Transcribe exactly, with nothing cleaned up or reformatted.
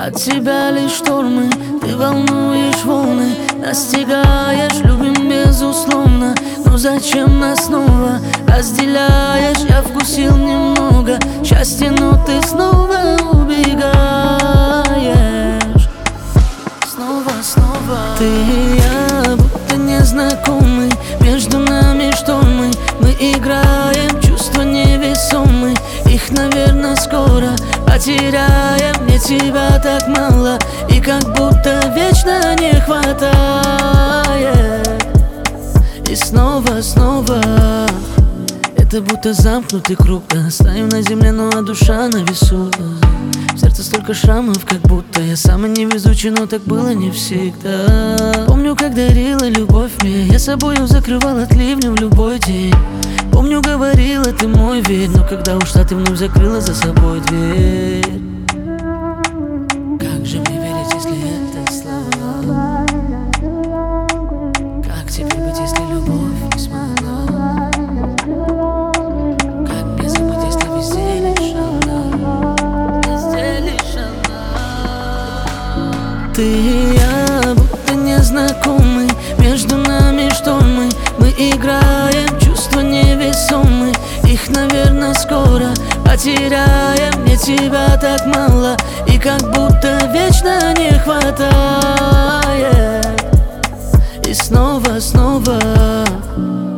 От тебя лишь штормы, ты волнуешь волны, настигаешь, любим безусловно. Но зачем нас снова разделяешь? Я вкусил немного счастья, но ты снова убегаешь. Снова, снова. Ты и я, будто незнакомы, между нами штормы. Мы играем, чувства невесомы, их, наверное, скоро потеряем. Мне тебя так мало, и как будто вечно не хватает. И снова, снова. Это будто замкнутый круг, да. Стою на земле, но а душа на весу. В сердце столько шрамов, как будто я самый невезучий, но так было не всегда. Помню, как дарила любовь мне, я собою закрывал от ливня в любой день. Помню, говорила, ты мой верь, но когда ушла, ты вновь закрыла за собой дверь. Как же мне верить, если это слова? Как теперь быть, если любовь не смогла? Как мне забыть, если везде лишь она? Везде лишь она. Ты и я, будто незнакомы, между нами штормы. Мы играем, чувства невесомы, их, наверное, скоро потеряем. Мне тебя так мало, и как будто вечно не хватает. И снова, снова.